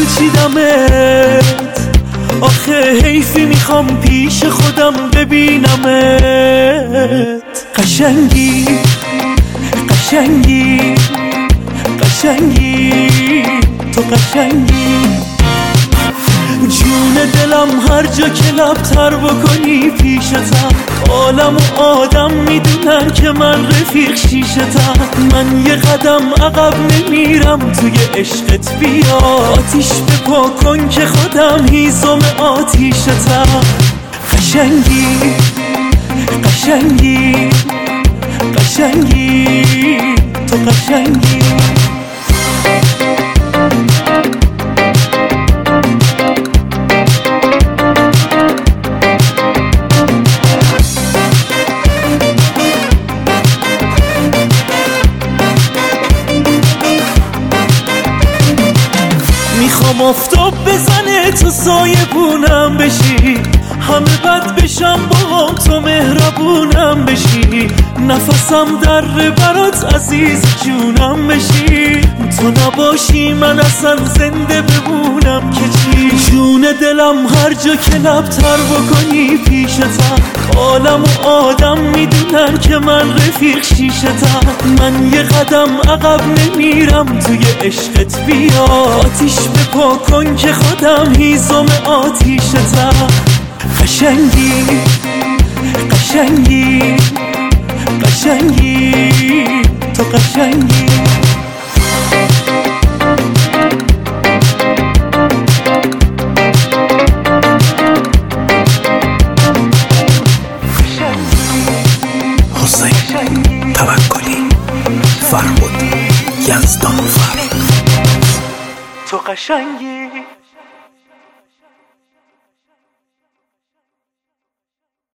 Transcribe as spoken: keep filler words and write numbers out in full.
چیدمت، آخه حیفی میخوام پیش خودم ببینمت. قشنگی قشنگی قشنگی تو قشنگی، جون دلم هر جا که لب تر بکنی پیشتم، عالم و آدم میدونن که من رفیق شیشتم. من یه قدم عقب نمیرم توی عشقت، بیا آتیش بپا کن که خودم هیزم آتیشتم. قشنگی قشنگی قشنگی تو قشنگی. میخوام آفتاب بزنه تو سایبونم بشی، همه بد بشم با تو مهربونم بشی. نفسم در برات عزیز جونم بشی، تو نباشی من اصلا زنده بمونم که چی. جون دلم هر جا که لب تر بکنی پیشتم، عالم و آدم میدونن که من رفیق شیشتم. من یه قدم عقب نمیرم توی عشقت، بیا آتیش بپا کن که خودم هیزم آتیشتم. قشنگی قشنگی قشنگی تو قشنگی. حسین توکلی، فرهاد یزدانفر، تو قشنگی.